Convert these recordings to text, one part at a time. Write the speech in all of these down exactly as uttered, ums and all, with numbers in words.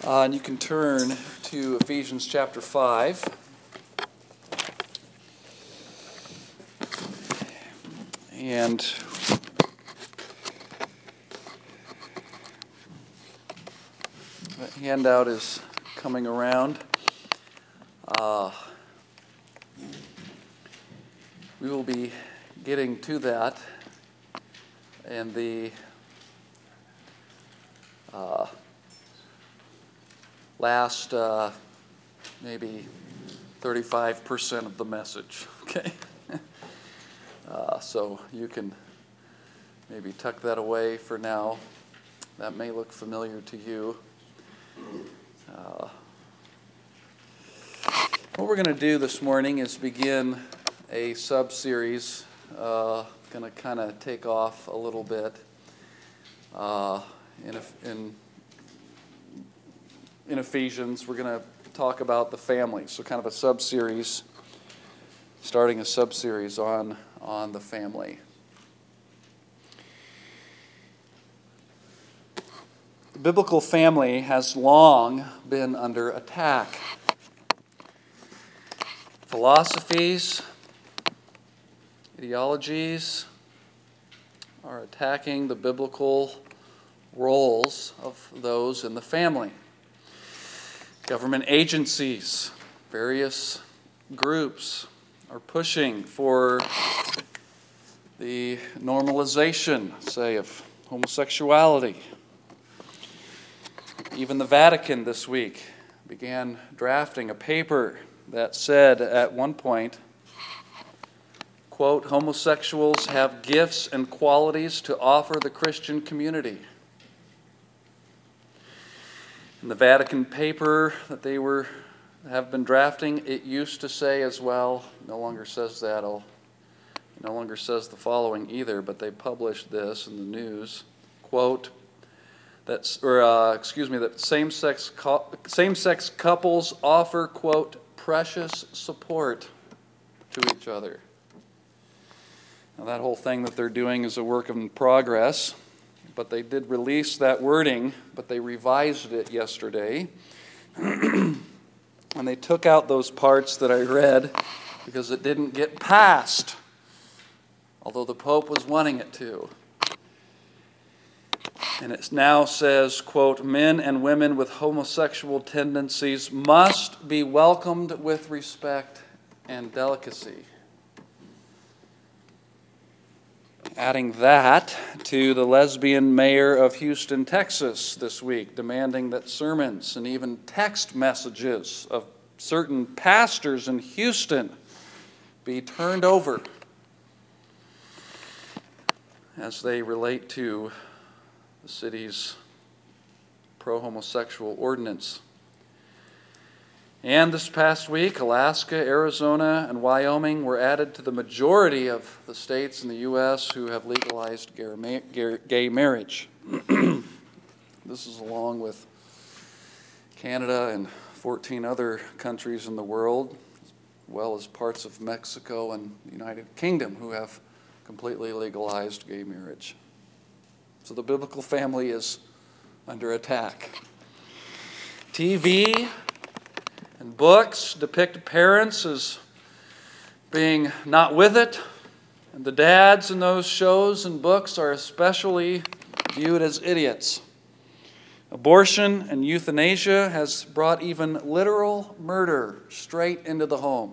Uh, and you can turn to Ephesians chapter five. And the handout is coming around. Uh, we will be getting to that in the uh, last uh, maybe thirty-five percent of the message, okay? uh, so you can maybe tuck that away for now. That may look familiar to you. Uh, what we're going to do this morning is begin a sub-series, uh, going to kind of take off a little bit uh, in, in In Ephesians. We're going to talk about the family, so kind of a sub-series, starting a sub-series on, on the family. The biblical family has long been under attack. Philosophies, ideologies are attacking the biblical roles of those in the family. Government agencies, various groups are pushing for the normalization, say, of homosexuality. Even the Vatican this week began drafting a paper that said at one point, quote, homosexuals have gifts and qualities to offer the Christian community. In the Vatican paper that they were have been drafting, it used to say as well, no longer says that, I'll, it no longer says the following either, but they published this in the news, quote, that's, or uh, excuse me, that same-sex same-sex couples offer, quote, precious support to each other. Now that whole thing that they're doing is a work in progress. But they did release that wording, but they revised it yesterday. And they took out those parts that I read because it didn't get passed, although the Pope was wanting it to. And it now says, quote, men and women with homosexual tendencies must be welcomed with respect and delicacy. Adding that to the lesbian mayor of Houston, Texas this week, demanding that sermons and even text messages of certain pastors in Houston be turned over as they relate to the city's pro-homosexual ordinance. And this past week, Alaska, Arizona, and Wyoming were added to the majority of the states in the U S who have legalized gay marriage. This is along with Canada and fourteen other countries in the world, as well as parts of Mexico and the United Kingdom who have completely legalized gay marriage. So the biblical family is under attack. T V and books depict parents as being not with it, and the dads in those shows and books are especially viewed as idiots. Abortion and euthanasia has brought even literal murder straight into the home.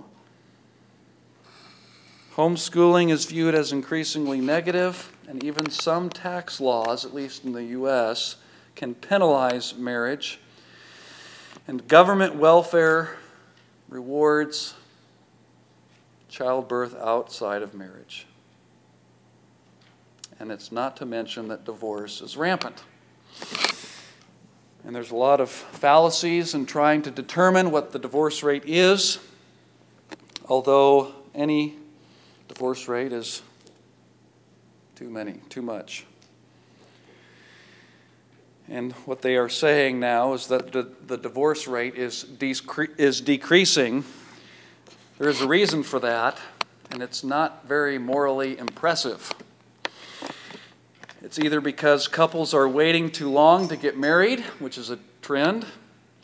Homeschooling is viewed as increasingly negative, and even some tax laws, at least in the U S, can penalize marriage. And government welfare rewards childbirth outside of marriage. And it's not to mention that divorce is rampant. And there's a lot of fallacies in trying to determine what the divorce rate is, although any divorce rate is too many, too much. And what they are saying now is that the, the divorce rate is, decre- is decreasing. There is a reason for that, and it's not very morally impressive. It's either because couples are waiting too long to get married, which is a trend,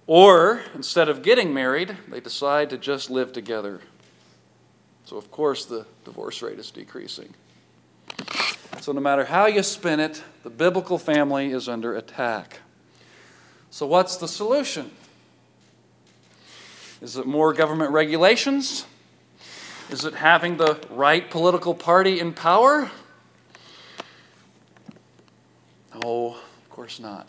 Or, instead of getting married, they decide to just live together. So, of course, the divorce rate is decreasing. So no matter how you spin it, the biblical family is under attack. So what's the solution? Is it more government regulations? Is it having the right political party in power? No, of course not.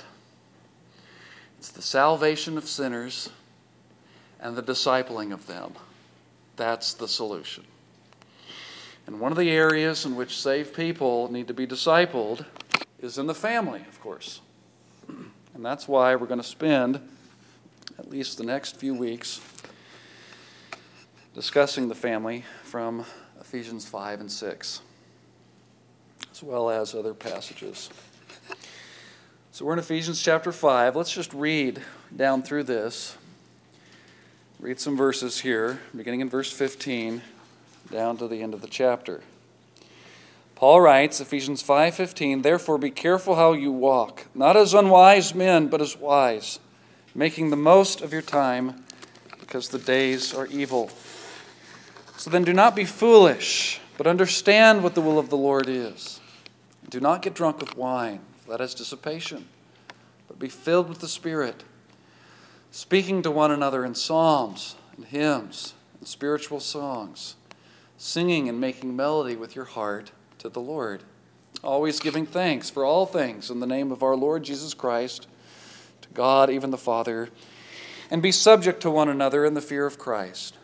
It's the salvation of sinners and the discipling of them. That's the solution. And one of the areas in which saved people need to be discipled is in the family, of course. And that's why we're going to spend at least the next few weeks discussing the family from Ephesians five and six, as well as other passages. So we're in Ephesians chapter five. Let's just read down through this. Read some verses here, beginning in verse fifteen, down to the end of the chapter. Paul writes, Ephesians five fifteen, "Therefore be careful how you walk, not as unwise men, but as wise, making the most of your time, because the days are evil. So then do not be foolish, but understand what the will of the Lord is. Do not get drunk with wine, for that is dissipation, but be filled with the Spirit, speaking to one another in psalms and hymns and spiritual songs, singing and making melody with your heart to the Lord, always giving thanks for all things in the name of our Lord Jesus Christ, to God even the Father, and be subject to one another in the fear of Christ.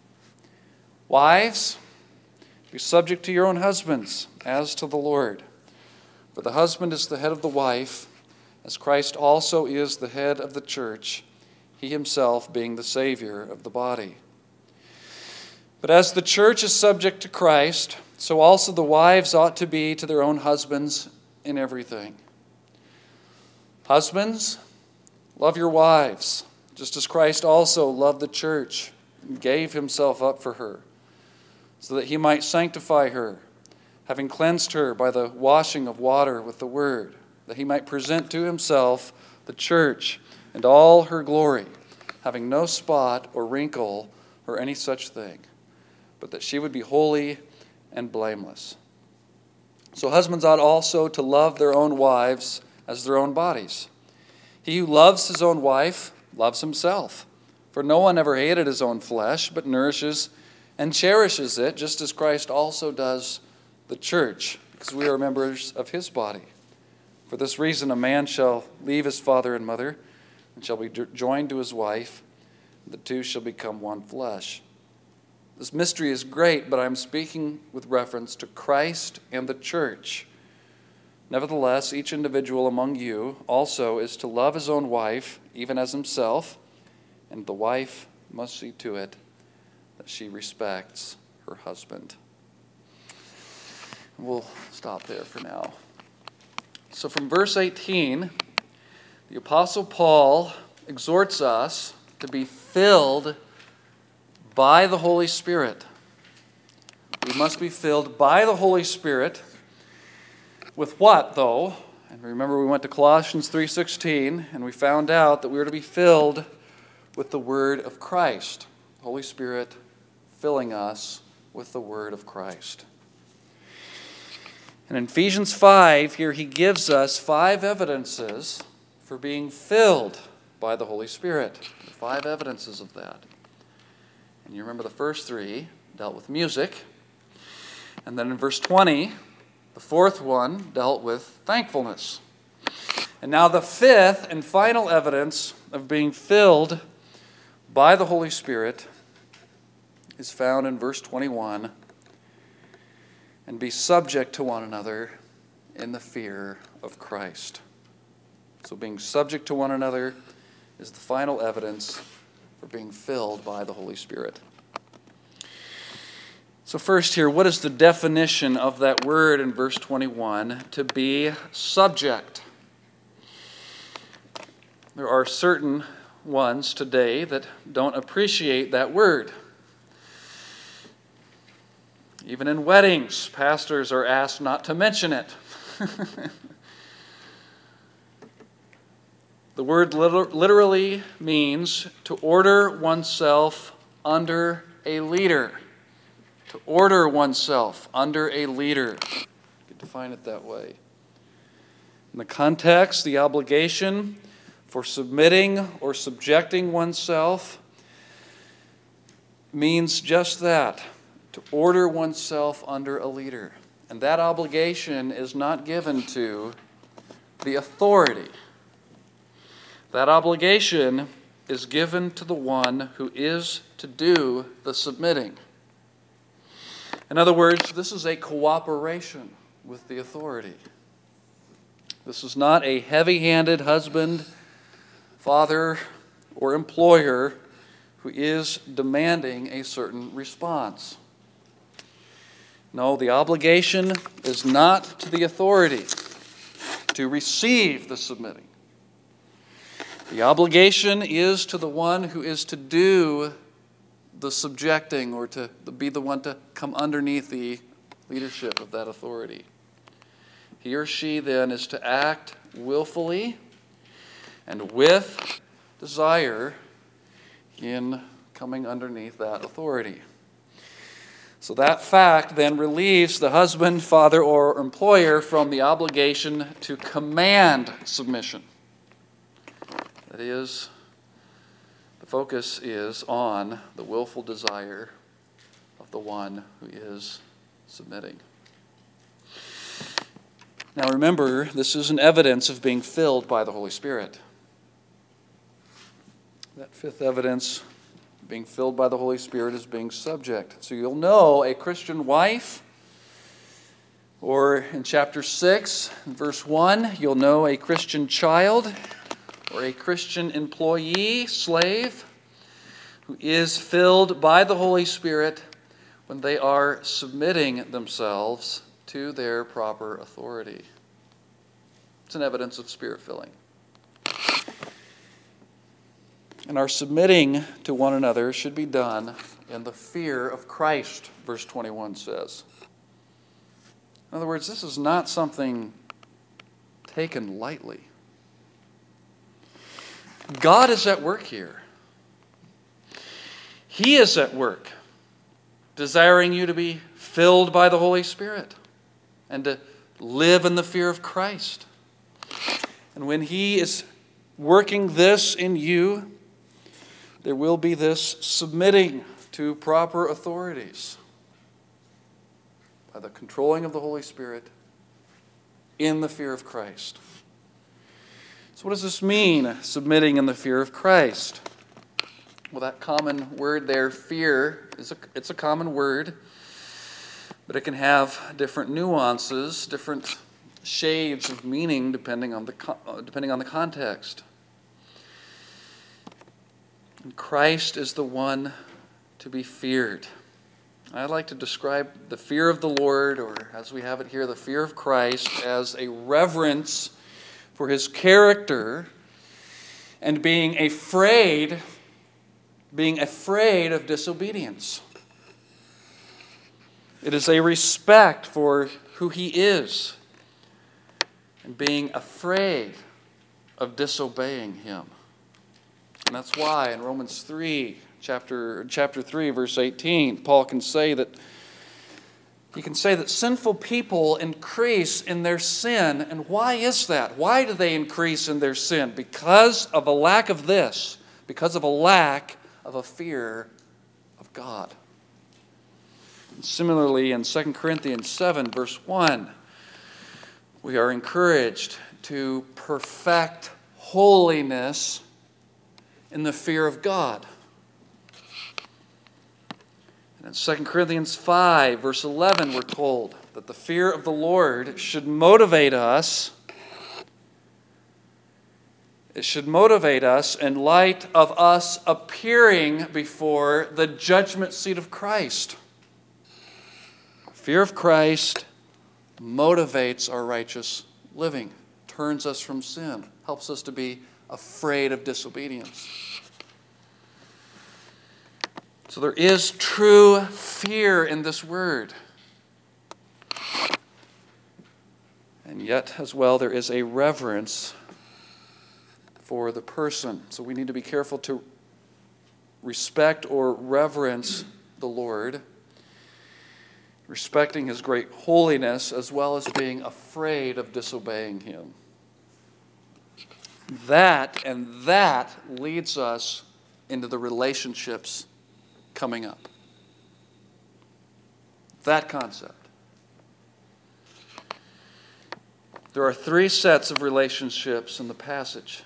Wives, be subject to your own husbands, as to the Lord. For the husband is the head of the wife, as Christ also is the head of the church, he himself being the Savior of the body. But as the church is subject to Christ, so also the wives ought to be to their own husbands in everything. Husbands, love your wives, just as Christ also loved the church and gave himself up for her, so that he might sanctify her, having cleansed her by the washing of water with the word, that he might present to himself the church and all her glory, having no spot or wrinkle or any such thing, but that she would be holy and blameless. So husbands ought also to love their own wives as their own bodies. He who loves his own wife loves himself. For no one ever hated his own flesh, but nourishes and cherishes it, just as Christ also does the church, because we are members of his body. For this reason a man shall leave his father and mother, and shall be joined to his wife, and the two shall become one flesh. This mystery is great, but I'm speaking with reference to Christ and the church. Nevertheless, each individual among you also is to love his own wife, even as himself, and the wife must see to it that she respects her husband." We'll stop there for now. So from verse eighteen, the Apostle Paul exhorts us to be filled by the Holy Spirit. We must be filled by the Holy Spirit. With what, though? And remember, we went to Colossians three sixteen, and we found out that we were to be filled with the Word of Christ. The Holy Spirit filling us with the Word of Christ. And in Ephesians five, here he gives us five evidences for being filled by the Holy Spirit. Five evidences of that. And you remember the first three dealt with music. And then in verse twenty, the fourth one dealt with thankfulness. And now the fifth and final evidence of being filled by the Holy Spirit is found in verse twenty-one. And be subject to one another in the fear of Christ. So being subject to one another is the final evidence for being filled by the Holy Spirit. So first here, what is the definition of that word in verse twenty-one, to be subject? There are certain ones today that don't appreciate that word. Even in weddings, pastors are asked not to mention it. The The word liter- literally means to order oneself under a leader. To order oneself under a leader. You could define it that way. In the context, the obligation for submitting or subjecting oneself means just that, to order oneself under a leader. And that obligation is not given to the authority. That obligation is given to the one who is to do the submitting. In other words, this is a cooperation with the authority. This is not a heavy-handed husband, father, or employer who is demanding a certain response. No, the obligation is not to the authority to receive the submitting. The obligation is to the one who is to do the subjecting, or to be the one to come underneath the leadership of that authority. He or she then is to act willfully and with desire in coming underneath that authority. So that fact then relieves the husband, father, or employer from the obligation to command submission. That is, the focus is on the willful desire of the one who is submitting. Now remember, this is an evidence of being filled by the Holy Spirit. That fifth evidence, being filled by the Holy Spirit, is being subject. So you'll know a Christian wife, or in chapter six, verse one, you'll know a Christian child, or a Christian employee, slave, who is filled by the Holy Spirit when they are submitting themselves to their proper authority. It's an evidence of spirit filling. And our submitting to one another should be done in the fear of Christ, verse twenty-one says. In other words, this is not something taken lightly. God is at work here. He is at work, desiring you to be filled by the Holy Spirit and to live in the fear of Christ. And when He is working this in you, there will be this submitting to proper authorities by the controlling of the Holy Spirit in the fear of Christ. So what does this mean, submitting in the fear of Christ? Well, that common word there, fear, is a, it's a common word, but it can have different nuances, different shades of meaning depending on the depending on the context. And Christ is the one to be feared. I like to describe the fear of the Lord, or as we have it here, the fear of Christ, as a reverence for His character and being afraid, being afraid of disobedience. It is a respect for who He is and being afraid of disobeying Him. And that's why in Romans three, chapter, chapter three, verse eighteen, Paul can say that he can say that sinful people increase in their sin. And why is that? Why do they increase in their sin? Because of a lack of this, because of a lack of a fear of God. And similarly, in Second Corinthians seven, verse one, we are encouraged to perfect holiness in the fear of God. And in Second Corinthians five, verse eleven, we're told that the fear of the Lord should motivate us. It should motivate us in light of us appearing before the judgment seat of Christ. Fear of Christ motivates our righteous living, turns us from sin, helps us to be afraid of disobedience. So there is true fear in this word. And yet, as well, there is a reverence for the person. So we need to be careful to respect or reverence the Lord, respecting his great holiness, as well as being afraid of disobeying him. That and that leads us into the relationships coming up. That concept. There are three sets of relationships in the passage.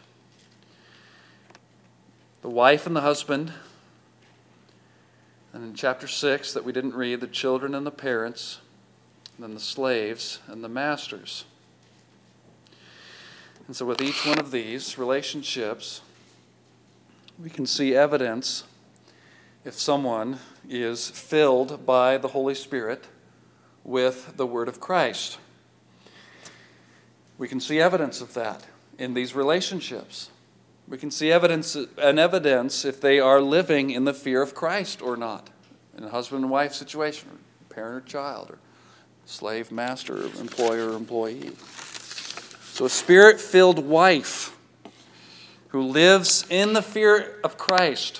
The wife and the husband, and in chapter six that we didn't read, the children and the parents, and then the slaves and the masters. And so with each one of these relationships, we can see evidence if someone is filled by the Holy Spirit with the Word of Christ. We can see evidence of that in these relationships. We can see evidence an evidence if they are living in the fear of Christ or not, in a husband and wife situation, or parent or child, or slave master, or employer or employee. So a Spirit-filled wife who lives in the fear of Christ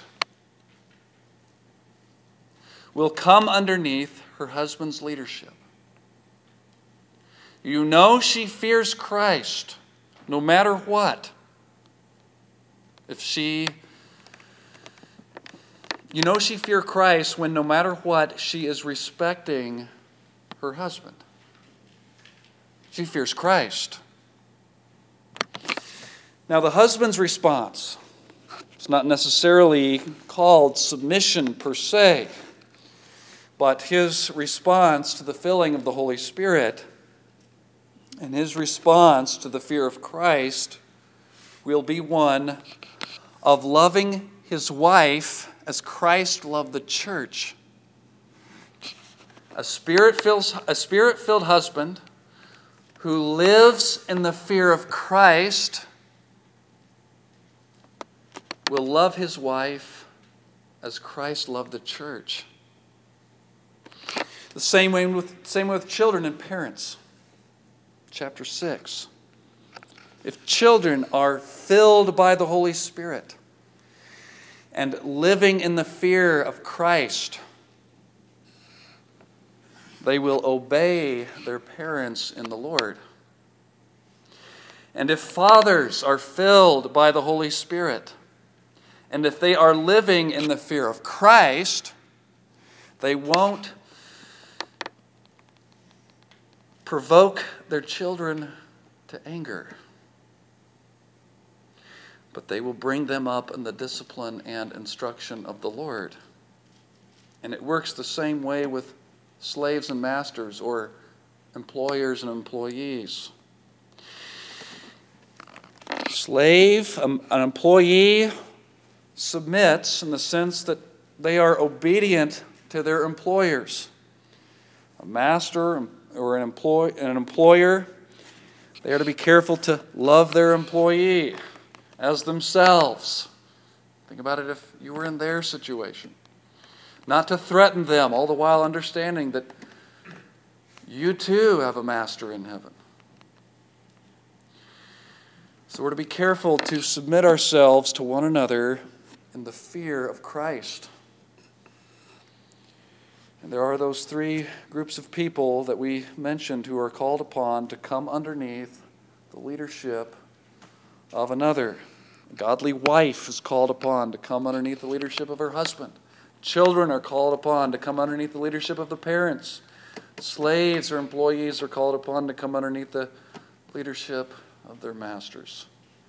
will come underneath her husband's leadership. You know she fears Christ no matter what. If she, you know she fears Christ when no matter what, she is respecting her husband. She fears Christ. Now the husband's response, it's not necessarily called submission per se, but his response to the filling of the Holy Spirit and his response to the fear of Christ will be one of loving his wife as Christ loved the church. A spirit-filled, a spirit-filled husband who lives in the fear of Christ will love his wife as Christ loved the church. The same way with, same way with children and parents. Chapter six. If children are filled by the Holy Spirit and living in the fear of Christ, they will obey their parents in the Lord. And if fathers are filled by the Holy Spirit, and if they are living in the fear of Christ, they won't provoke their children to anger, but they will bring them up in the discipline and instruction of the Lord. And it works the same way with slaves and masters, or employers and employees. Slave, an employee, submits in the sense that they are obedient to their employers. A master or an, employ, an employer, they are to be careful to love their employee as themselves. Think about it if you were in their situation. Not to threaten them, all the while understanding that you too have a master in heaven. So we're to be careful to submit ourselves to one another in the fear of Christ. And there are those three groups of people that we mentioned who are called upon to come underneath the leadership of another. A godly wife is called upon to come underneath the leadership of her husband. Children are called upon to come underneath the leadership of the parents. Slaves or employees are called upon to come underneath the leadership of their masters.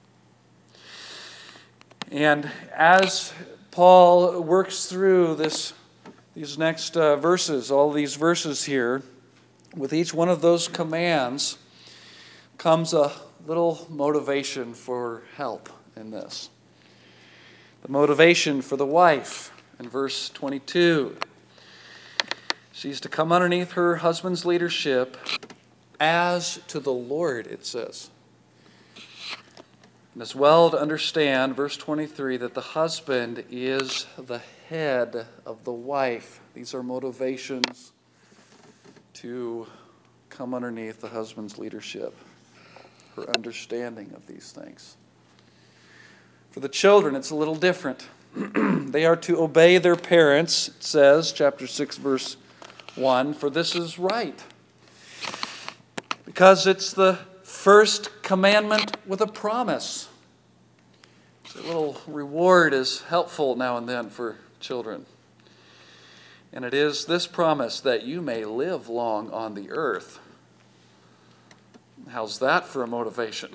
And as Paul works through this, these next uh, verses, all these verses here, with each one of those commands comes a little motivation for help in this. The motivation for the wife in verse twenty-two. She's to come underneath her husband's leadership as to the Lord, it says. And it's well to understand, verse twenty-three, that the husband is the head of the wife. These are motivations to come underneath the husband's leadership, her understanding of these things. For the children, it's a little different. They are to obey their parents, it says, chapter six, verse one, for this is right. Because it's the first commandment with a promise. So a little reward is helpful now and then for children. And it is this promise that you may live long on the earth. How's that for a motivation?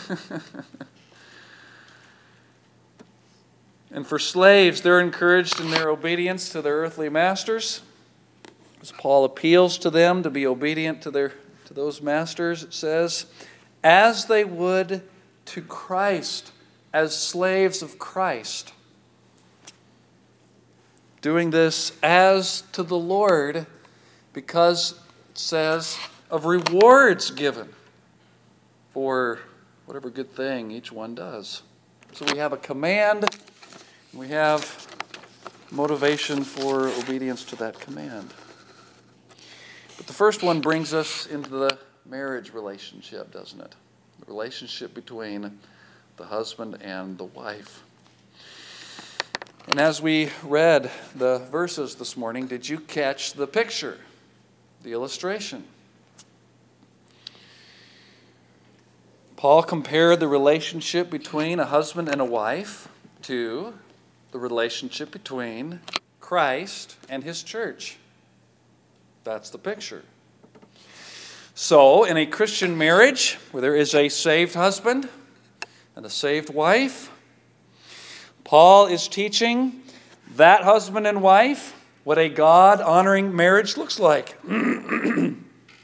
And for slaves, they're encouraged in their obedience to their earthly masters. As Paul appeals to them to be obedient to their to those masters, it says, as they would to Christ, as slaves of Christ. Doing this as to the Lord, because it says of rewards given for whatever good thing each one does. So we have a command, we have motivation for obedience to that command. But the first one brings us into the marriage relationship, doesn't it? The relationship between the husband and the wife. And as we read the verses this morning, did you catch the picture, the illustration? Paul compared the relationship between a husband and a wife to the relationship between Christ and his church. That's the picture. So, in a Christian marriage where there is a saved husband and a saved wife, Paul is teaching that husband and wife what a God-honoring marriage looks like. Excuse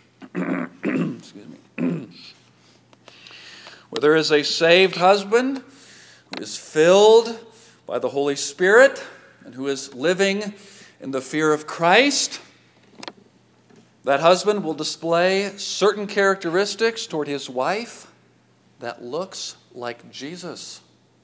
me. Where there is a saved husband who is filled by the Holy Spirit and who is living in the fear of Christ, that husband will display certain characteristics toward his wife that looks like Jesus.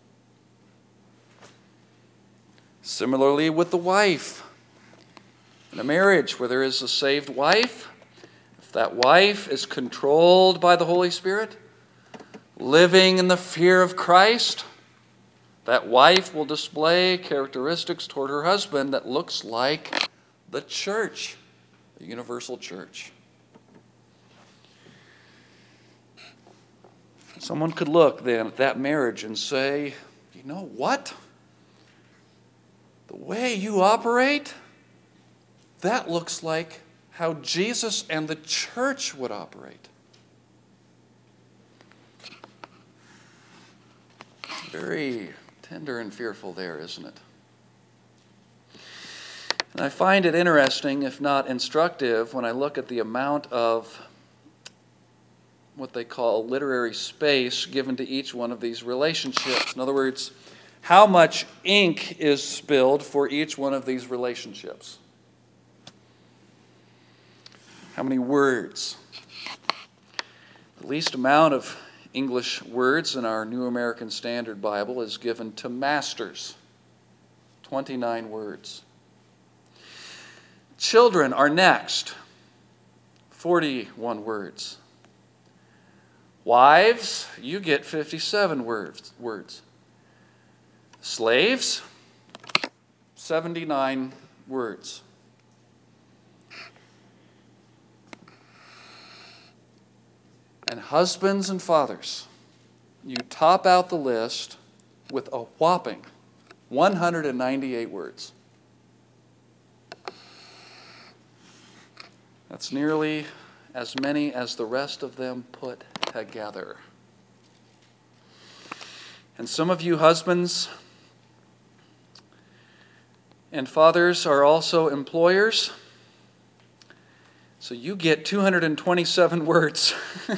Similarly with the wife. In a marriage where there is a saved wife, if that wife is controlled by the Holy Spirit, living in the fear of Christ, that wife will display characteristics toward her husband that looks like the church, the universal church. Someone could look then at that marriage and say, you know what? The way you operate, that looks like how Jesus and the church would operate. Very tender and fearful there, isn't it? And I find it interesting, if not instructive, when I look at the amount of what they call literary space given to each one of these relationships. In other words, how much ink is spilled for each one of these relationships? How many words? The least amount of English words in our New American Standard Bible is given to masters. twenty-nine words. Children are next. forty-one words. Wives, you get fifty-seven words. words. Slaves, seventy-nine words. And husbands and fathers, you top out the list with a whopping one hundred ninety-eight words. That's nearly as many as the rest of them put together. And some of you husbands and fathers are also employers. So you get two hundred twenty-seven words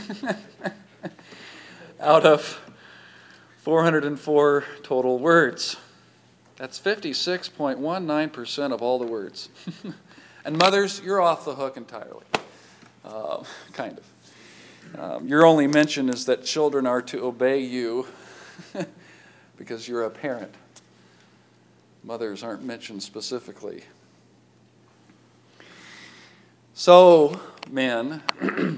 out of four hundred four total words. That's fifty-six point one nine percent of all the words. And mothers, you're off the hook entirely. Uh, kind of. Um, your only mention is that children are to obey you because you're a parent. Mothers aren't mentioned specifically. So, men, in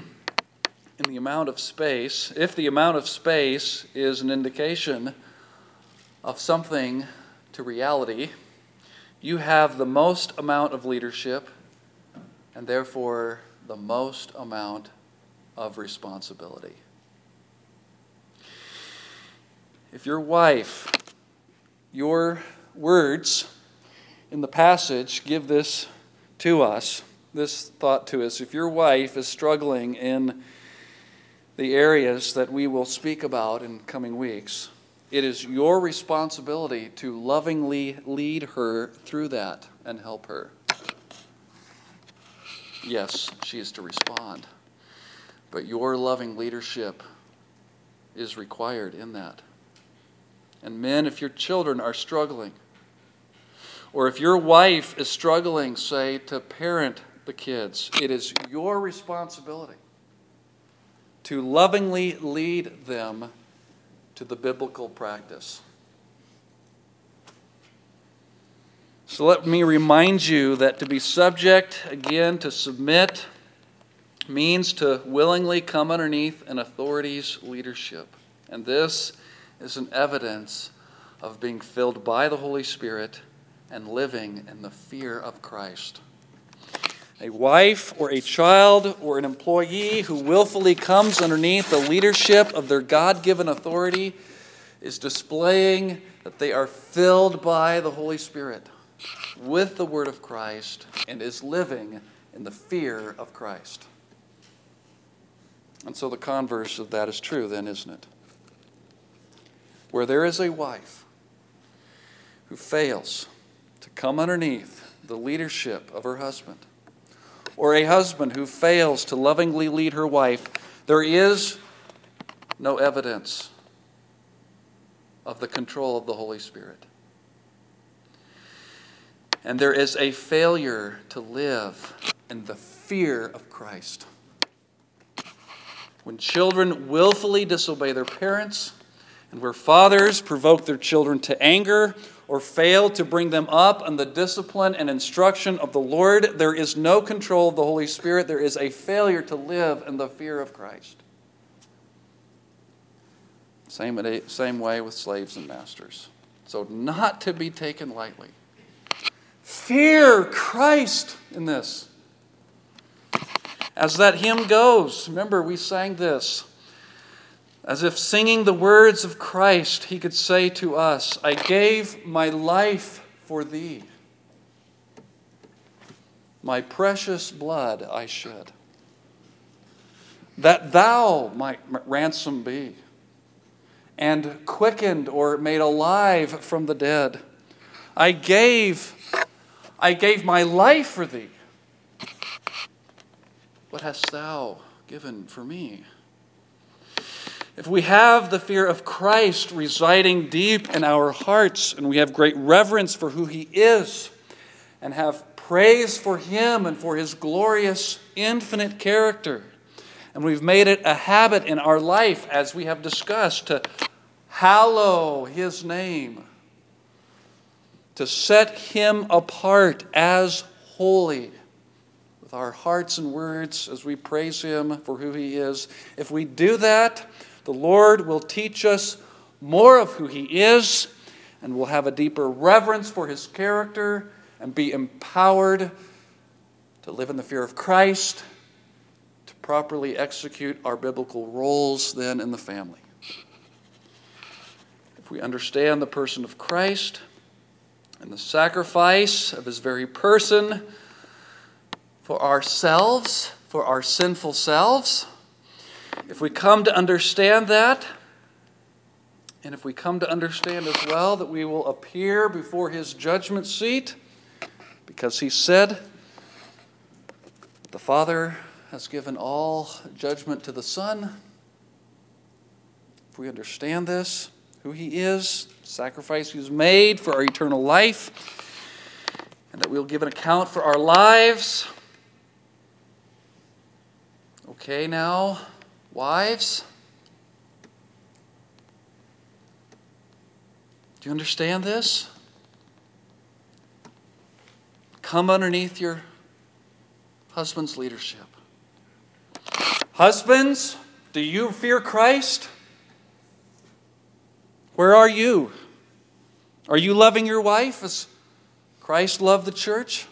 the amount of space, if the amount of space is an indication of something to reality, you have the most amount of leadership and therefore the most amount of responsibility. If your wife, your words in the passage give this to us, this thought to us. If your wife is struggling in the areas that we will speak about in coming weeks, it is your responsibility to lovingly lead her through that and help her. Yes, she is to respond, but your loving leadership is required in that. And men, if your children are struggling, or if your wife is struggling, say, to parent the kids, it is your responsibility to lovingly lead them to the biblical practice. So let me remind you that to be subject, again, to submit, means to willingly come underneath an authority's leadership. And this is an evidence of being filled by the Holy Spirit and living in the fear of Christ. A wife or a child or an employee who willfully comes underneath the leadership of their God-given authority is displaying that they are filled by the Holy Spirit with the word of Christ and is living in the fear of Christ. And so the converse of that is true then, isn't it? Where there is a wife who fails to come underneath the leadership of her husband, or a husband who fails to lovingly lead her wife, there is no evidence of the control of the Holy Spirit. And there is a failure to live in the fear of Christ. When children willfully disobey their parents, and where fathers provoke their children to anger or fail to bring them up in the discipline and instruction of the Lord, there is no control of the Holy Spirit. There is a failure to live in the fear of Christ. Same, same way with slaves and masters. So not to be taken lightly. Fear Christ in this. As that hymn goes, remember we sang this. As if singing the words of Christ, he could say to us, I gave my life for thee. My precious blood I shed, that thou might ransom be, and quickened or made alive from the dead. I gave, I gave my life for thee. What hast thou given for me? If we have the fear of Christ residing deep in our hearts, and we have great reverence for who he is, and have praise for him and for his glorious, infinite character, and we've made it a habit in our life, as we have discussed, to hallow his name, to set him apart as holy with our hearts and words as we praise him for who he is. If we do that, the Lord will teach us more of who he is, and we'll have a deeper reverence for his character and be empowered to live in the fear of Christ, to properly execute our biblical roles then in the family. If we understand the person of Christ and the sacrifice of his very person for ourselves, for our sinful selves, if we come to understand that, and if we come to understand as well that we will appear before his judgment seat, because he said the Father has given all judgment to the Son. If we understand this, who he is, the sacrifice he's made for our eternal life, and that we'll give an account for our lives. Okay, now, wives, do you understand this? Come underneath your husband's leadership. Husbands, do you fear Christ? Where are you? Are you loving your wife as Christ loved the church?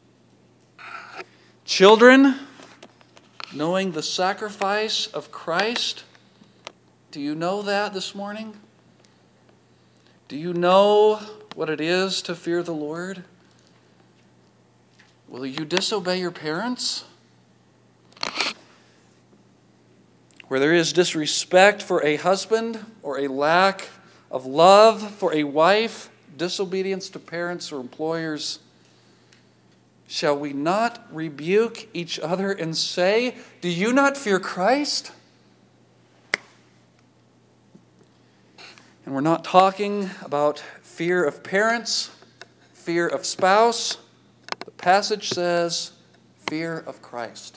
Children, knowing the sacrifice of Christ, do you know that this morning? Do you know what it is to fear the Lord? Will you disobey your parents? Where there is disrespect for a husband or a lack of love for a wife, disobedience to parents or employers, shall we not rebuke each other and say, do you not fear Christ? And we're not talking about fear of parents, fear of spouse. The passage says, fear of Christ.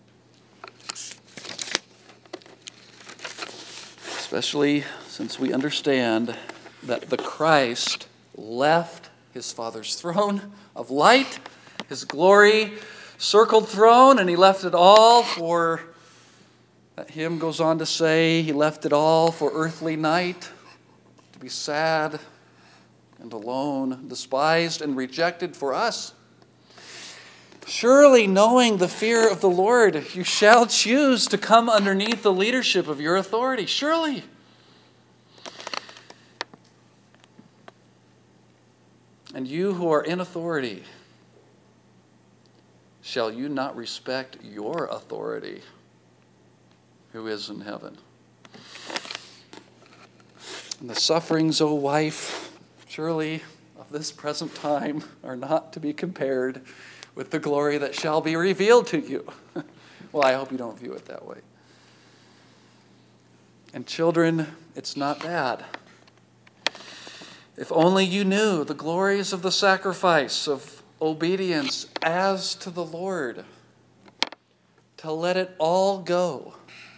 Especially since we understand that the Christ left his Father's throne of light, his glory circled throne, and he left it all for, that hymn goes on to say, he left it all for earthly night, to be sad and alone, despised and rejected for us. Surely, knowing the fear of the Lord, you shall choose to come underneath the leadership of your authority. Surely. And you who are in authority, shall you not respect your authority, who is in heaven? And the sufferings, O wife, surely of this present time are not to be compared with the glory that shall be revealed to you. Well, I hope you don't view it that way. And children, it's not bad. If only you knew the glories of the sacrifice of obedience as to the Lord, to let it all go.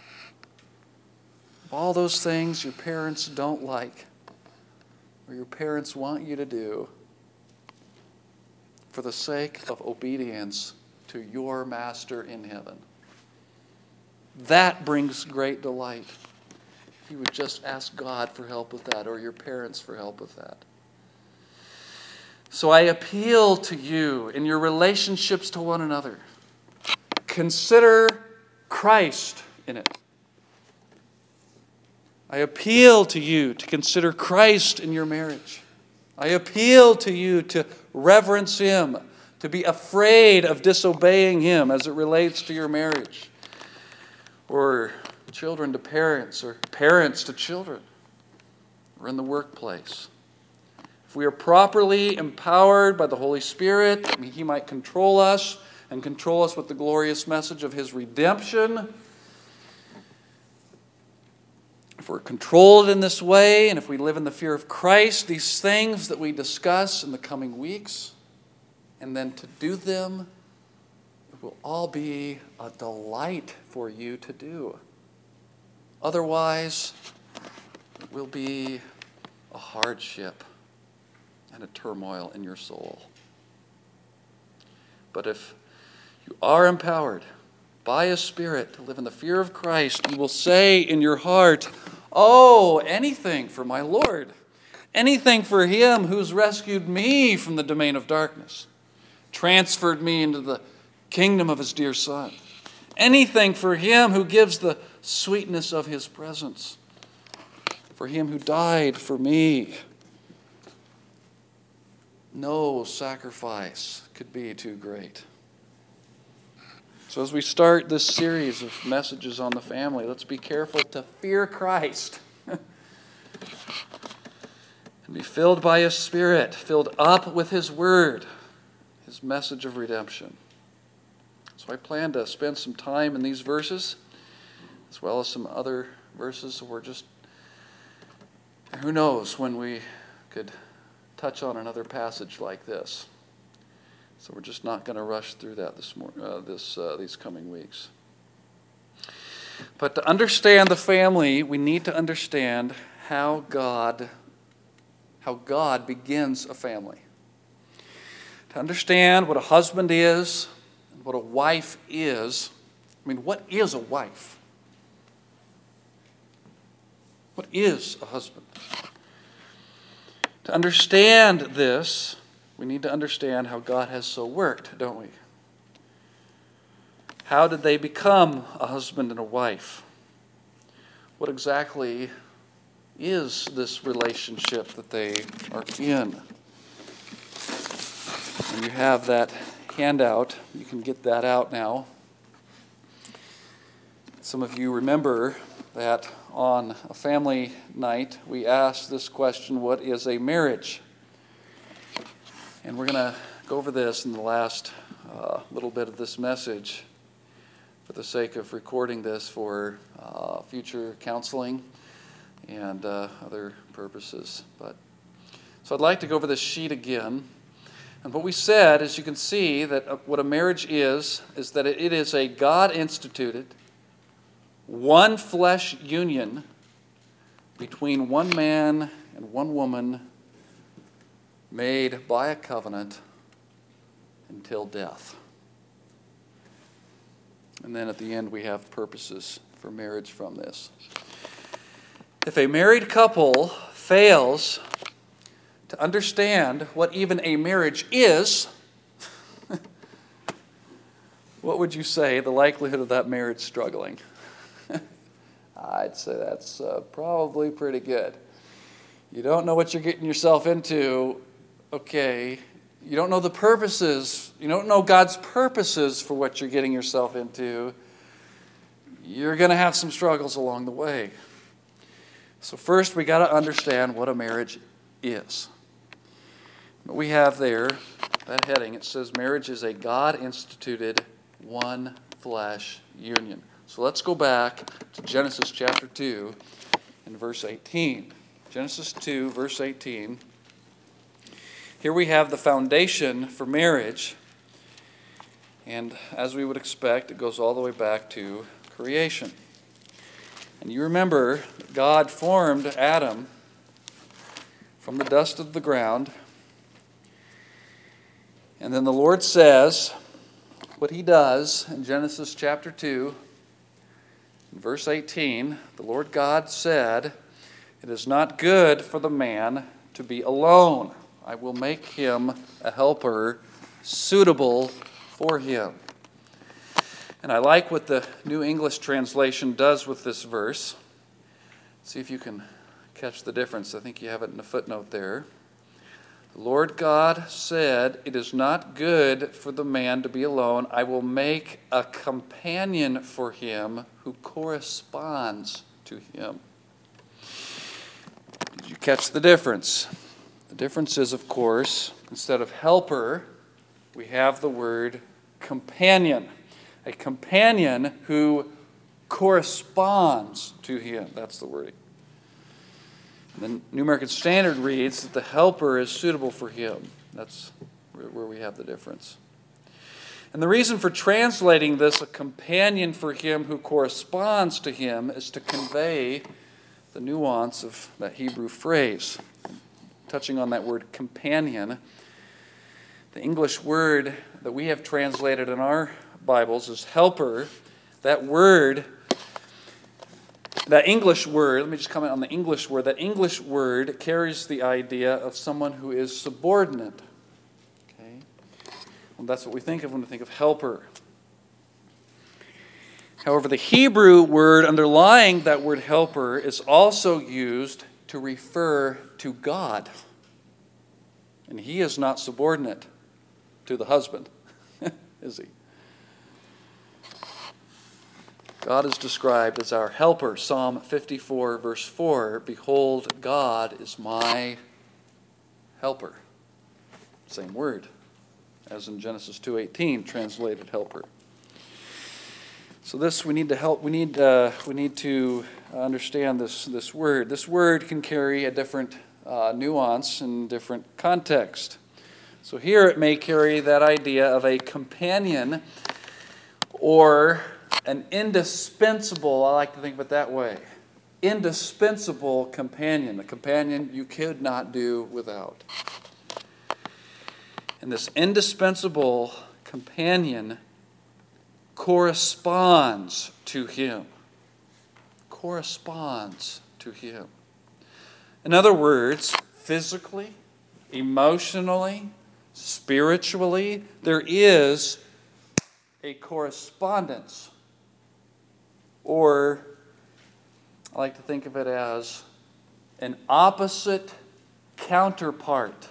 All those things your parents don't like, or your parents want you to do, for the sake of obedience to your Master in heaven. That brings great delight. If you would just ask God for help with that, or your parents for help with that. So I appeal to you in your relationships to one another. Consider Christ in it. I appeal to you to consider Christ in your marriage. I appeal to you to reverence Him, to be afraid of disobeying Him as it relates to your marriage, or children to parents, or parents to children, or in the workplace. If we are properly empowered by the Holy Spirit, He might control us and control us with the glorious message of His redemption. If we're controlled in this way, and if we live in the fear of Christ, these things that we discuss in the coming weeks, and then to do them, it will all be a delight for you to do. Otherwise, it will be a hardship and a turmoil in your soul. But if you are empowered by a Spirit to live in the fear of Christ, you will say in your heart, oh, anything for my Lord, anything for Him who's rescued me from the domain of darkness, transferred me into the kingdom of His dear Son, anything for Him who gives the sweetness of His presence, for Him who died for me. No sacrifice could be too great. So as we start this series of messages on the family, let's be careful to fear Christ and be filled by His Spirit, filled up with His Word, His message of redemption. So I plan to spend some time in these verses, as well as some other verses. We're just, who knows when we could touch on another passage like this. So we're just not going to rush through that this mor- uh, this uh, these coming weeks. But to understand the family, we need to understand how God, how God begins a family. To understand what a husband is and what a wife is. I mean, what is a wife? What is a husband? To understand this, we need to understand how God has so worked, don't we? How did they become a husband and a wife? What exactly is this relationship that they are in? And you have that handout. You can get that out now. Some of you remember that on a family night, we asked this question, what is a marriage? And we're going to go over this in the last uh, little bit of this message for the sake of recording this for uh, future counseling and uh, other purposes. But so I'd like to go over this sheet again. And what we said, as you can see, that what a marriage is, is that it is a God-instituted, one flesh union between one man and one woman made by a covenant until death. And then at the end we have purposes for marriage from this. If a married couple fails to understand what even a marriage is, what would you say the likelihood of that marriage struggling? I'd say that's uh, probably pretty good. You don't know what you're getting yourself into, okay. You don't know the purposes. You don't know God's purposes for what you're getting yourself into. You're going to have some struggles along the way. So first we got to understand what a marriage is. What we have there, that heading, it says marriage is a God-instituted one flesh union. So let's go back to Genesis chapter two and verse eighteen. Genesis two, verse eighteen. Here we have the foundation for marriage. And as we would expect, it goes all the way back to creation. And you remember, God formed Adam from the dust of the ground. And then the Lord says what he does in Genesis chapter two, in verse eighteen. The Lord God said, "It is not good for the man to be alone. I will make him a helper suitable for him." And I like what the New English translation does with this verse. See if you can catch the difference. I think you have it in a footnote there. The Lord God said, "It is not good for the man to be alone. I will make a companion for him who corresponds to him." Did you catch the difference? The difference is, of course, instead of helper, we have the word companion. A companion who corresponds to him. That's the wording. The New American Standard reads that the helper is suitable for him. That's where we have the difference. And the reason for translating this, a companion for him who corresponds to him, is to convey the nuance of that Hebrew phrase. Touching on that word companion, the English word that we have translated in our Bibles is helper. That word, that English word, let me just comment on the English word. That English word carries the idea of someone who is subordinate. Okay? Well, that's what we think of when we think of helper. However, the Hebrew word underlying that word helper is also used to refer to God. And he is not subordinate to the husband, is he? God is described as our helper. Psalm fifty-four, verse four, "Behold, God is my helper." Same word as in Genesis two eighteen, translated helper. So this we need to help. We need uh, we need to understand this this word. This word can carry a different uh, nuance and different context. So here it may carry that idea of a companion or an indispensable, I like to think of it that way, indispensable companion, a companion you could not do without. And this indispensable companion corresponds to him. Corresponds to him. In other words, physically, emotionally, spiritually. There is a correspondence. Or I like to think of it as an opposite counterpart.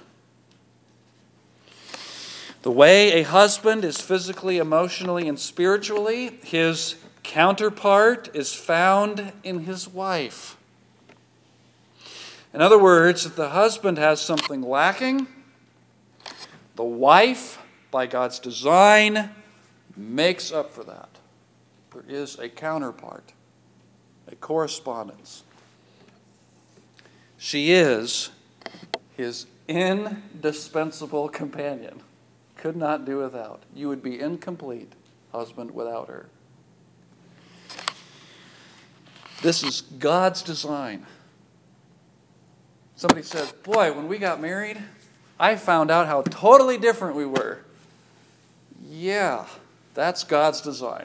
The way a husband is physically, emotionally, and spiritually, his counterpart is found in his wife. In other words, if the husband has something lacking, the wife, by God's design, makes up for that. There is a counterpart, a correspondence. She is his indispensable companion. Could not do without. You would be incomplete, husband, without her. This is God's design. Somebody says, boy, when we got married, I found out how totally different we were. Yeah, that's God's design.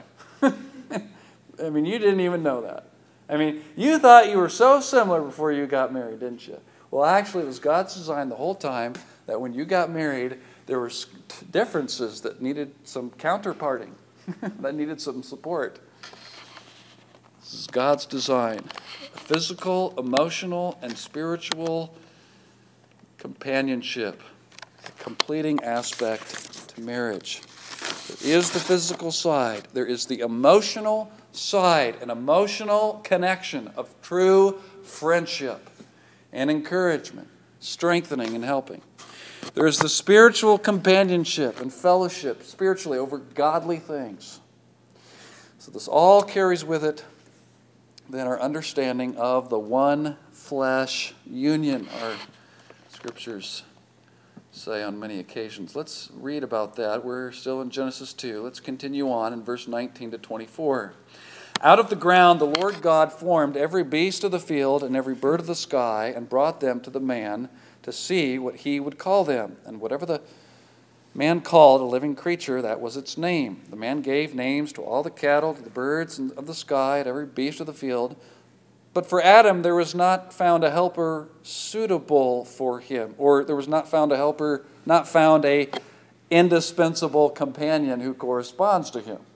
I mean, you didn't even know that. I mean, you thought you were so similar before you got married, didn't you? Well, actually, it was God's design the whole time that when you got married, there were differences that needed some counterparting, that needed some support. This is God's design. Physical, emotional, and spiritual companionship, a completing aspect to marriage. There is the physical side. There is the emotional side, an emotional connection of true friendship and encouragement, strengthening and helping. There is the spiritual companionship and fellowship spiritually over godly things. So this all carries with it then our understanding of the one flesh union, our scriptures say on many occasions. Let's read about that. We're still in Genesis two. Let's continue on in verse nineteen to twenty-four. Out of the ground the Lord God formed every beast of the field and every bird of the sky and brought them to the man to see what he would call them. And whatever the man called a living creature, that was its name. The man gave names to all the cattle, to the birds of the sky, to every beast of the field. But for Adam there was not found a helper suitable for him, or there was not found a helper, not found a indispensable companion who corresponds to him.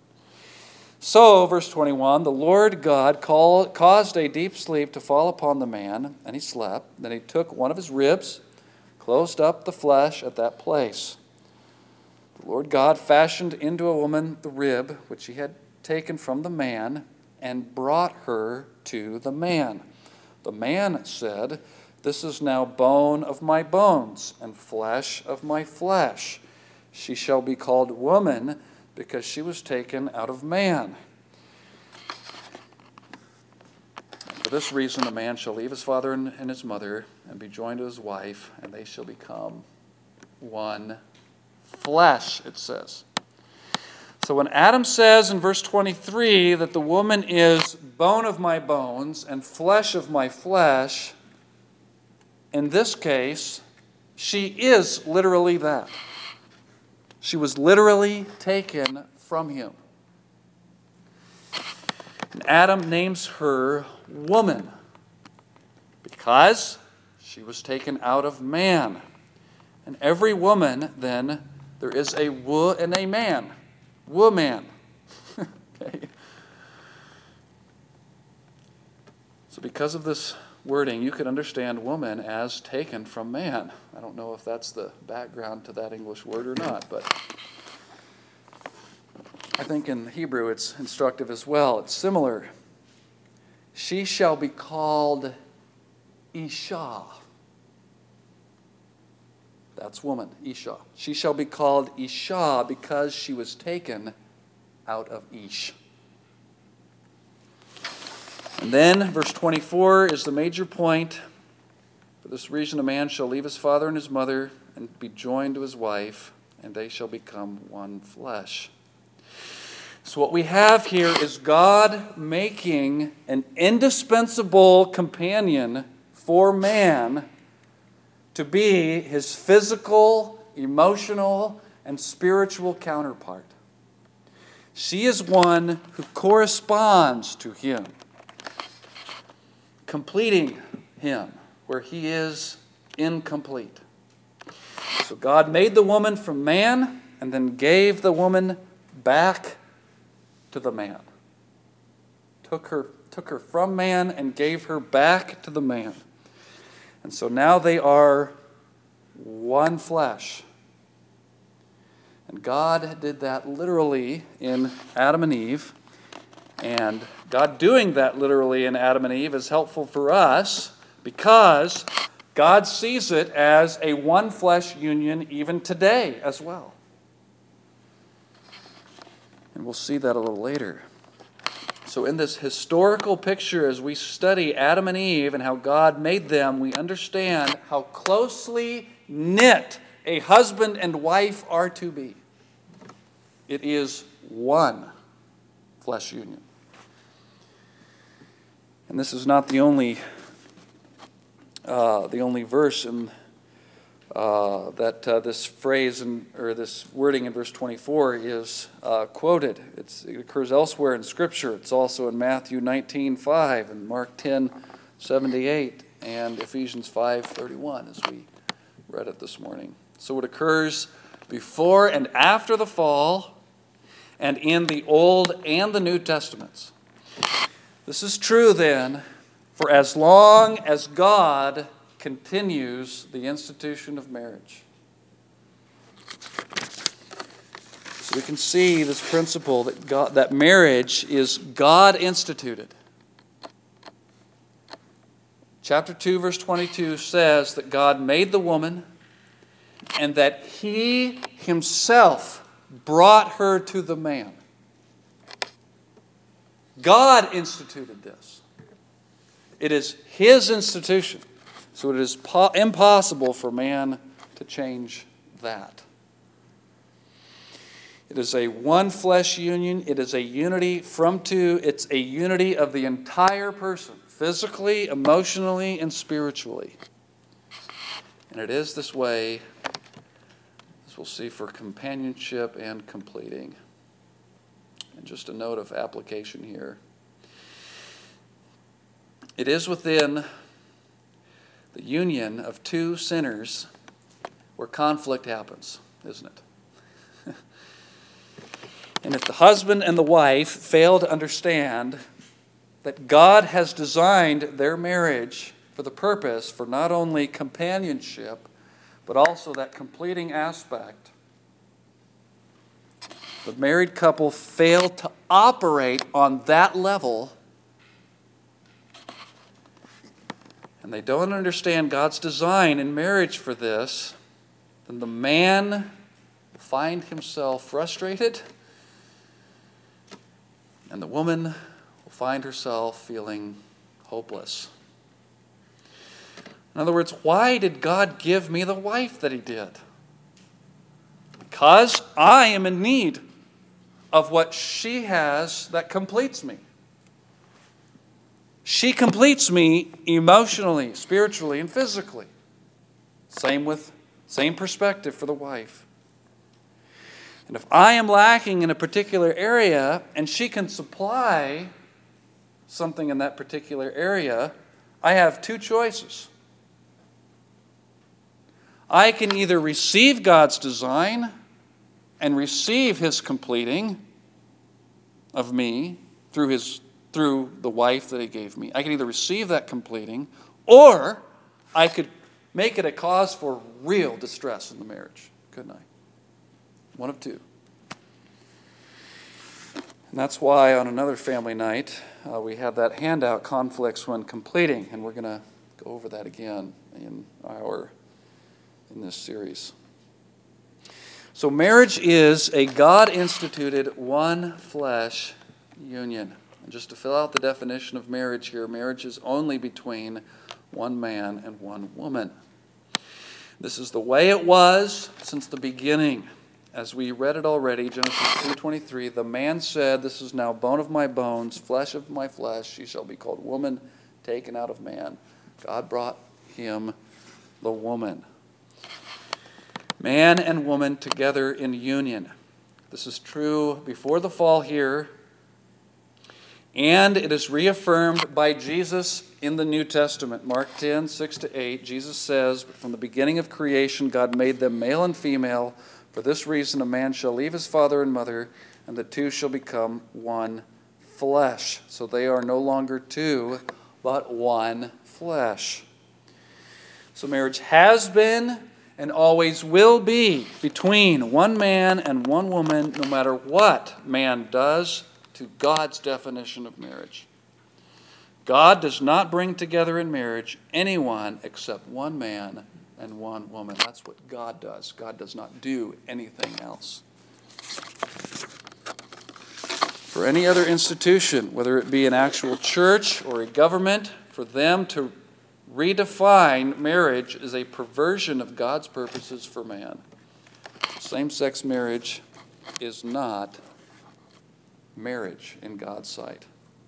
So, verse twenty-one, the Lord God called, caused a deep sleep to fall upon the man, and he slept. Then he took one of his ribs, closed up the flesh at that place. The Lord God fashioned into a woman the rib which he had taken from the man, and brought her to the man. The man said, "This is now bone of my bones, and flesh of my flesh. She shall be called woman, because she was taken out of man. For this reason, a man shall leave his father and his mother, and be joined to his wife, and they shall become one flesh," it says. So when Adam says in verse twenty-three that the woman is bone of my bones and flesh of my flesh, in this case, she is literally that. She was literally taken from him. And Adam names her woman because she was taken out of man. And every woman, then, there is a wo and a man. Woman. Okay. So because of this wording, you could understand woman as taken from man. I don't know if that's the background to that English word or not, but I think in Hebrew it's instructive as well. It's similar. She shall be called Isha. That's woman, Isha. She shall be called Isha because she was taken out of Ish. And then, verse twenty-four is the major point. For this reason, a man shall leave his father and his mother and be joined to his wife, and they shall become one flesh. So what we have here is God making an indispensable companion for man to be his physical, emotional, and spiritual counterpart. She is one who corresponds to him, completing him where he is incomplete. So God made the woman from man and then gave the woman back to the man. Took her, took her from man and gave her back to the man. And so now they are one flesh. And God did that literally in Adam and Eve. And God doing that literally in Adam and Eve is helpful for us because God sees it as a one flesh union even today as well. And we'll see that a little later. So in this historical picture, as we study Adam and Eve and how God made them, we understand how closely knit a husband and wife are to be. It is one flesh union. And this is not the only uh, the only verse in uh, that uh, this phrase in, or this wording in verse twenty-four is uh, quoted. It's, it occurs elsewhere in Scripture. It's also in Matthew nineteen five and Mark ten seventy-eight and Ephesians five thirty-one, as we read it this morning. So it occurs before and after the fall, and in the Old and the New Testaments. This is true then for as long as God continues the institution of marriage. So we can see this principle that God, that marriage is God instituted. Chapter two, verse twenty-two says that God made the woman and that He Himself brought her to the man. God instituted this. It is His institution. So it is po- impossible for man to change that. It is a one flesh union. It is a unity from two. It's a unity of the entire person, physically, emotionally, and spiritually. And it is this way, as we'll see, for companionship and completing. And just a note of application here. It is within the union of two sinners where conflict happens, isn't it? And if the husband and the wife fail to understand that God has designed their marriage for the purpose for not only companionship, but also that completing aspect, the married couple fail to operate on that level, and they don't understand God's design in marriage for this, then the man will find himself frustrated, and the woman will find herself feeling hopeless. In other words, why did God give me the wife that He did? Because I am in need of what she has that completes me. She completes me emotionally, spiritually, and physically. Same with, same perspective for the wife. And if I am lacking in a particular area and she can supply something in that particular area, I have two choices. I can either receive God's design and receive His completing of me through His through the wife that He gave me. I can either receive that completing, or I could make it a cause for real distress in the marriage, couldn't I? One of two. And that's why on another family night, uh, we have that handout, Conflicts When Completing, and we're going to go over that again in our in this series. So marriage is a God-instituted one flesh union. And just to fill out the definition of marriage here, marriage is only between one man and one woman. This is the way it was since the beginning. As we read it already, Genesis two twenty-three, the man said, "This is now bone of my bones, flesh of my flesh. She shall be called woman, taken out of man." God brought him the woman. Man and woman together in union. This is true before the fall here, And it is reaffirmed by Jesus in the New Testament. Mark ten, six to eight, Jesus says, "From the beginning of creation, God made them male and female. For this reason, a man shall leave his father and mother, and the two shall become one flesh." So they are no longer two, but one flesh. So marriage has been and always will be between one man and one woman, no matter what man does to God's definition of marriage. God does not bring together in marriage anyone except one man and one woman. That's what God does. God does not do anything else. For any other institution, whether it be an actual church or a government, for them to redefine marriage is a perversion of God's purposes for man. Same-sex marriage is not marriage in God's sight,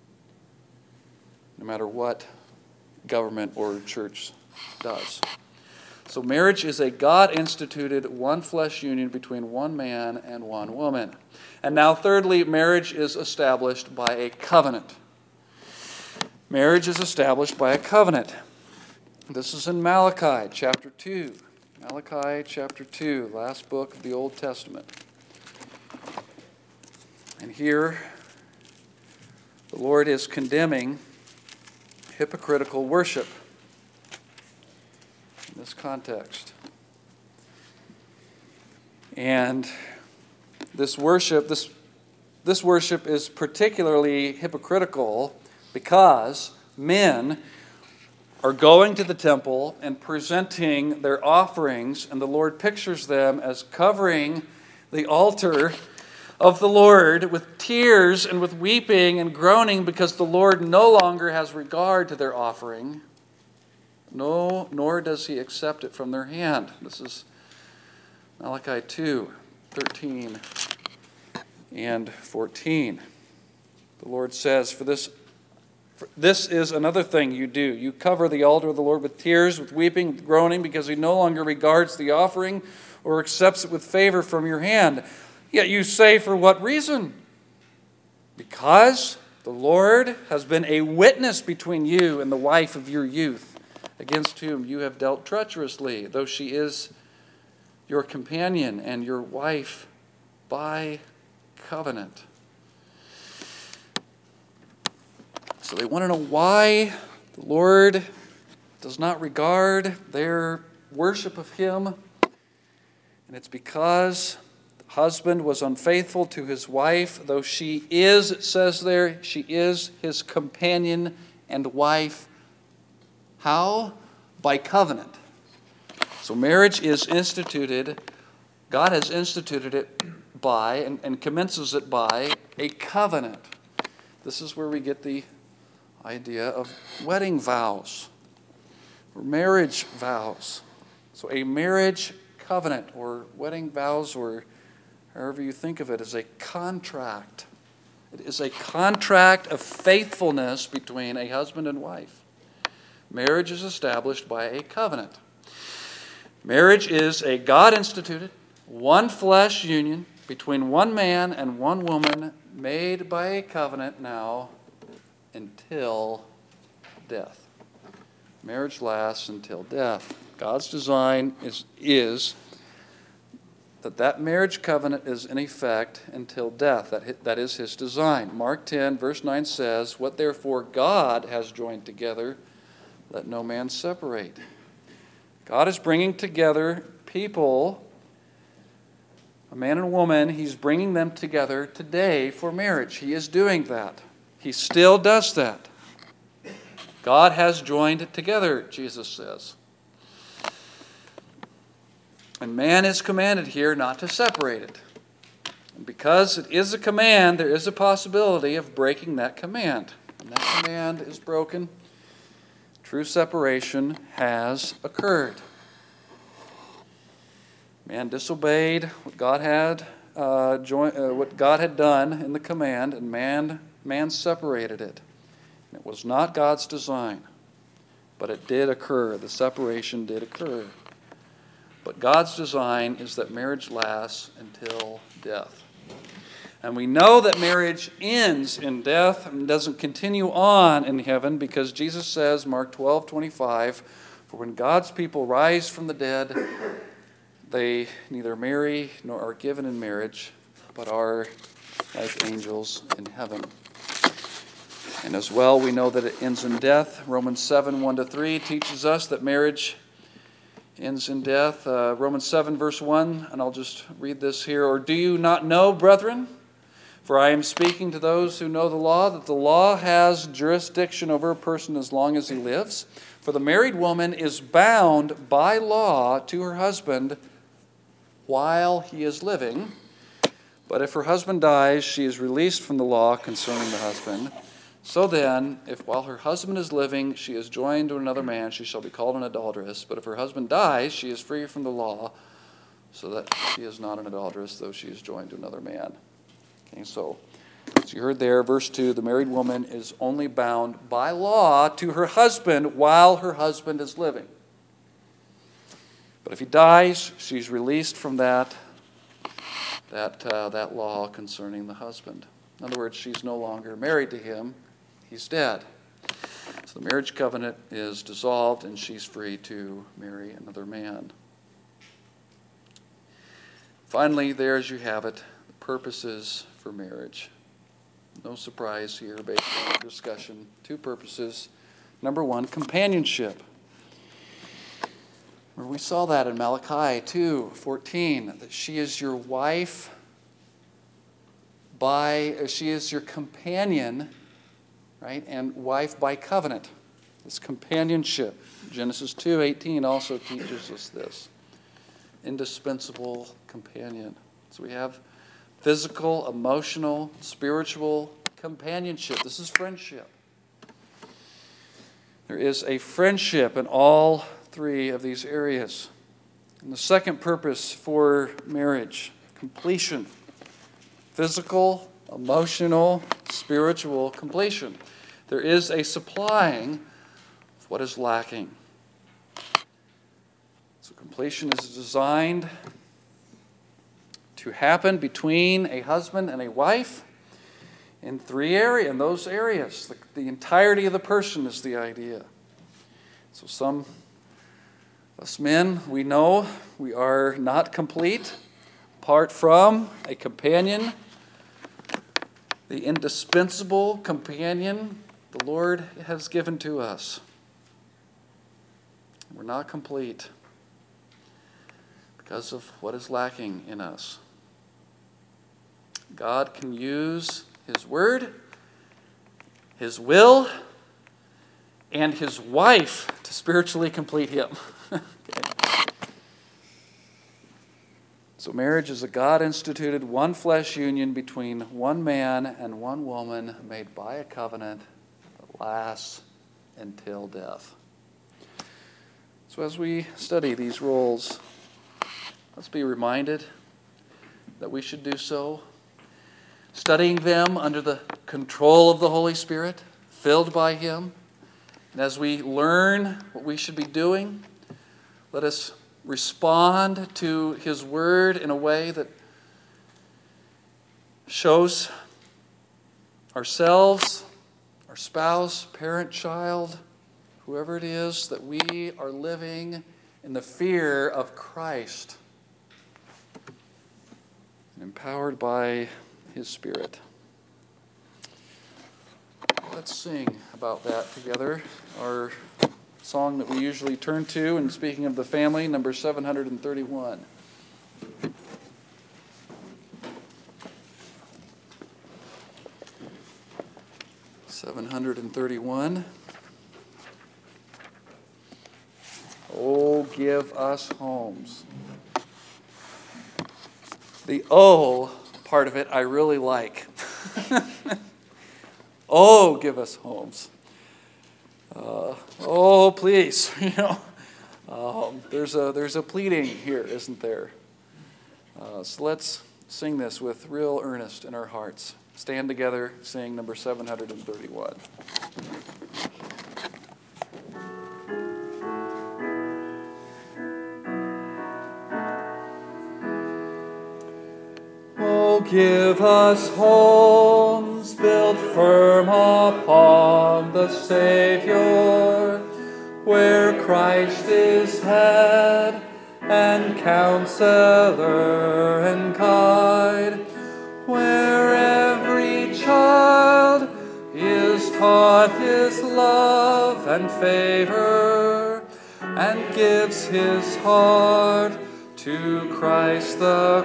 no matter what government or church does. So marriage is a God-instituted one-flesh union between one man and one woman. And now thirdly, marriage is established by a covenant. Marriage is established by a covenant. This is in Malachi chapter two. Malachi chapter two, last book of the Old Testament. And here, the Lord is condemning hypocritical worship in this context. And this worship, this, this worship is particularly hypocritical because men are going to the temple and presenting their offerings, and the Lord pictures them as covering the altar of the Lord with tears and with weeping and groaning because the Lord no longer has regard to their offering, no, nor does he accept it from their hand. This is Malachi two, thirteen and fourteen. The Lord says, For this This is another thing you do. You cover the altar of the Lord with tears, with weeping, with groaning, because he no longer regards the offering or accepts it with favor from your hand. Yet you say, for what reason? Because the Lord has been a witness between you and the wife of your youth, against whom you have dealt treacherously, though she is your companion and your wife by covenant. So they want to know why the Lord does not regard their worship of him. And it's because the husband was unfaithful to his wife, though she is, it says there, she is his companion and wife. How? By covenant. So marriage is instituted, God has instituted it by, and, and commences it by, a covenant. This is where we get the idea of wedding vows or marriage vows. So a marriage covenant or wedding vows, or however you think of it, is a contract. It is a contract of faithfulness between a husband and wife. Marriage is established by a covenant. Marriage is a God-instituted, one-flesh union between one man and one woman made by a covenant now until death. Marriage lasts until death. God's design is, is that that marriage covenant is in effect until death. That, that is his design. Mark ten, verse nine says, What therefore God has joined together, let no man separate. God is bringing together people, a man and a woman. He's bringing them together today for marriage. He is doing that. He still does that. God has joined it together, Jesus says. And man is commanded here not to separate it. And because it is a command, there is a possibility of breaking that command. When that command is broken, true separation has occurred. Man disobeyed what God had uh, join, uh, what God had done in the command, and man man separated it. It was not God's design, but it did occur. The separation did occur. But God's design is that marriage lasts until death. And we know that marriage ends in death and doesn't continue on in heaven because Jesus says, Mark twelve twenty-five, for when God's people rise from the dead, they neither marry nor are given in marriage, but are like angels in heaven. And as well, we know that it ends in death. Romans seven one to three teaches us that marriage ends in death. Uh, Romans seven verse one, and I'll just read this here. Or do you not know, brethren? For I am speaking to those who know the law, that the law has jurisdiction over a person as long as he lives. For the married woman is bound by law to her husband while he is living. But if her husband dies, she is released from the law concerning the husband. So then, if while her husband is living, she is joined to another man, she shall be called an adulteress. But if her husband dies, she is free from the law, so that she is not an adulteress, though she is joined to another man. Okay, so, as you heard there, verse two, the married woman is only bound by law to her husband while her husband is living. But if he dies, she's released from that, that, uh, that law concerning the husband. In other words, she's no longer married to him. He's dead. So the marriage covenant is dissolved and she's free to marry another man. Finally, there as you have it, the purposes for marriage. No surprise here based on our discussion. Two purposes. Number one, companionship. Where we saw that in Malachi two fourteen, that she is your wife by, she is your companion, right, and wife by covenant. This companionship. Genesis two eighteen also teaches us this. Indispensable companion. So we have physical, emotional, spiritual companionship. This is friendship. There is a friendship in all three of these areas. And the second purpose for marriage, completion. Physical, emotional, spiritual completion. There is a supplying of what is lacking. So completion is designed to happen between a husband and a wife in three areas, in those areas. The, the entirety of the person is the idea. So some us men, we know we are not complete apart from a companion, the indispensable companion the Lord has given to us. We're not complete because of what is lacking in us. God can use His Word, His will, and His wife to spiritually complete Him. Okay. So marriage is a God-instituted one-flesh union between one man and one woman made by a covenant that lasts until death. So as we study these roles, let's be reminded that we should do so, studying them under the control of the Holy Spirit, filled by Him. And as we learn what we should be doing, let us respond to His Word in a way that shows ourselves, our spouse, parent, child, whoever it is, that we are living in the fear of Christ and empowered by His Spirit. Let's sing about that together. Our song that we usually turn to, and speaking of the family, number seven hundred thirty-one. seven hundred thirty-one. Oh, give us homes. The "oh" part of it I really like. Oh, give us homes. Uh, oh, please, you know, um, there's a there's a pleading here, isn't there? Uh, so let's sing this with real earnest in our hearts. Stand together, sing number seven hundred thirty-one. Oh, give us homes built firm upon the Savior, where Christ is head and counselor and guide, where every child is taught his love and favor, and gives his heart to Christ the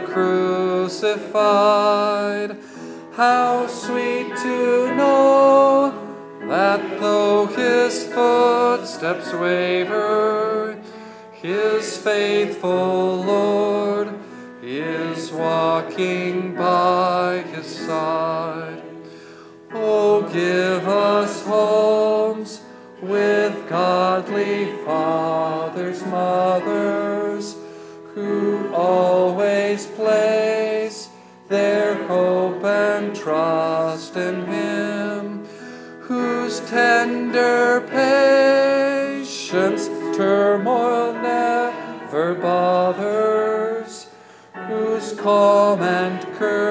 crucified. How sweet to know that though his footsteps waver, his faithful Lord is walking by his side. Oh, give us homes with godly fathers, mothers, who always place their hope and trust in him, whose tender patience turmoil never bothers, whose calm and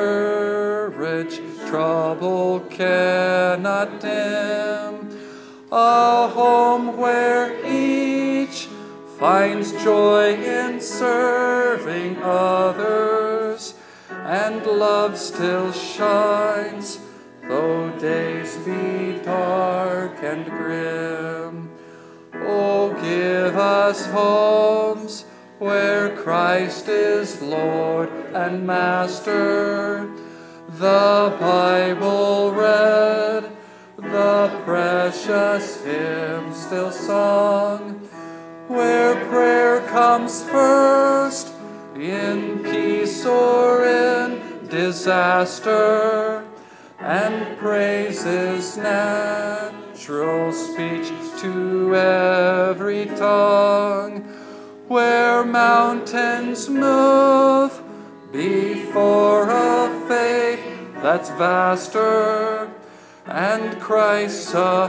courage trouble cannot dim. A home where each finds joy in serving others, and love still shines, though days be dark and grim. Oh, give us homes where Christ is Lord and Master, the Bible read, the precious hymn still sung, where prayer comes first in peace or in disaster, and praise is natural speech to every tongue, where mountains move before a faith that's vaster, and Christ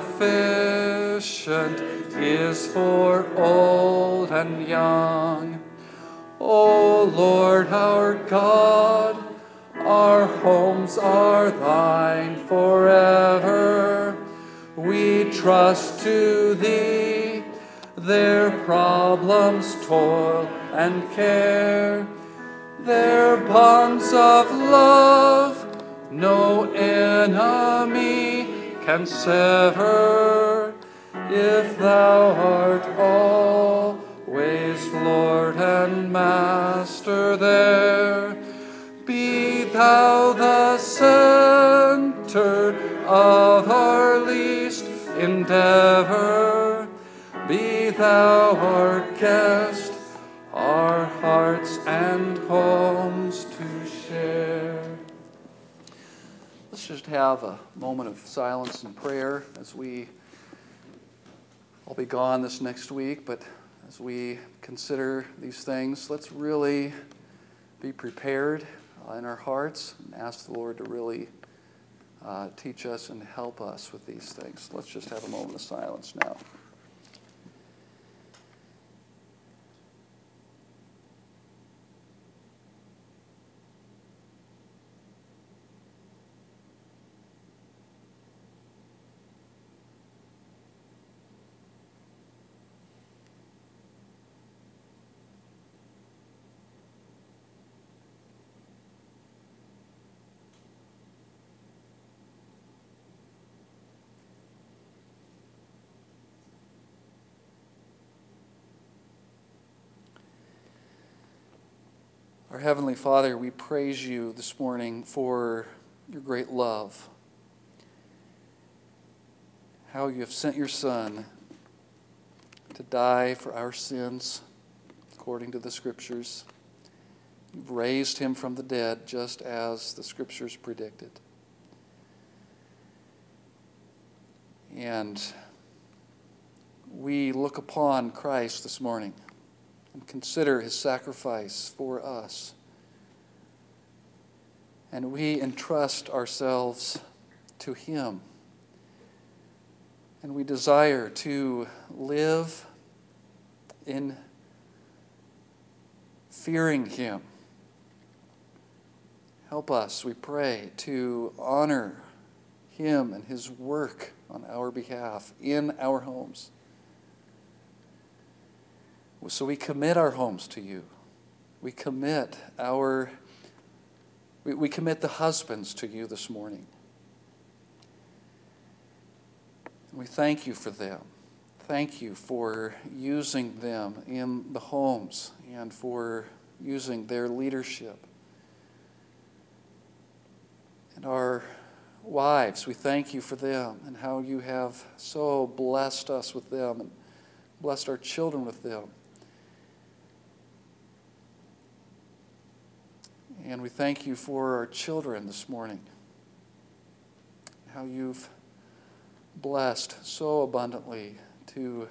sufficient is for old and young. O Lord our God, our homes are thine forever. We trust to thee their problems, toil, and care, their bonds of love no enemy can sever, if thou art always Lord and Master there. Be thou the center of our least endeavor. Be thou our guest, our hearts and homes to share. Let's just have a moment of silence and prayer as we, I'll be gone this next week, but as we consider these things, let's really be prepared uh, in our hearts and ask the Lord to really uh, teach us and help us with these things. Let's just have a moment of silence now. Our Heavenly Father, we praise you this morning for your great love. How you have sent your Son to die for our sins, according to the Scriptures. You've raised him from the dead, just as the Scriptures predicted. And we look upon Christ this morning and consider his sacrifice for us. And we entrust ourselves to him. And we desire to live in fearing him. Help us, we pray, to honor him and his work on our behalf in our homes. So we commit our homes to you. We commit our, we, we commit the husbands to you this morning. We thank you for them. Thank you for using them in the homes and for using their leadership. And our wives, we thank you for them and how you have so blessed us with them and blessed our children with them. And we thank you for our children this morning, how you've blessed so abundantly to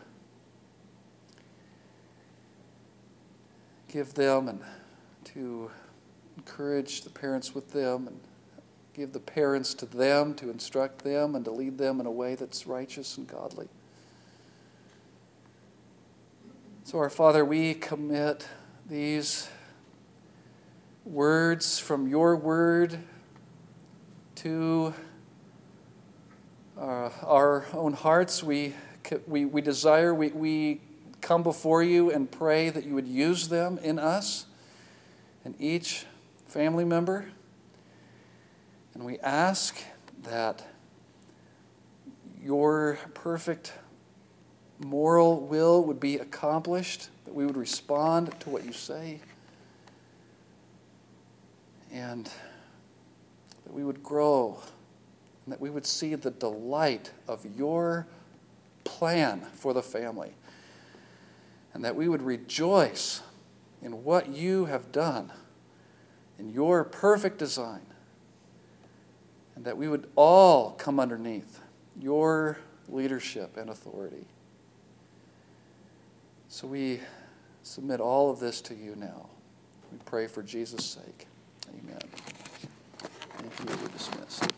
give them and to encourage the parents with them and give the parents to them to instruct them and to lead them in a way that's righteous and godly. So, our Father, we commit these words from your word to uh, our own hearts. We, we, we desire, we, we come before you and pray that you would use them in us and each family member. And we ask that your perfect moral will would be accomplished, that we would respond to what you say, and that we would grow, and that we would see the delight of your plan for the family, and that we would rejoice in what you have done, in your perfect design, and that we would all come underneath your leadership and authority. So we submit all of this to you now. We pray for Jesus' sake. Amen. Thank you. We're dismissed.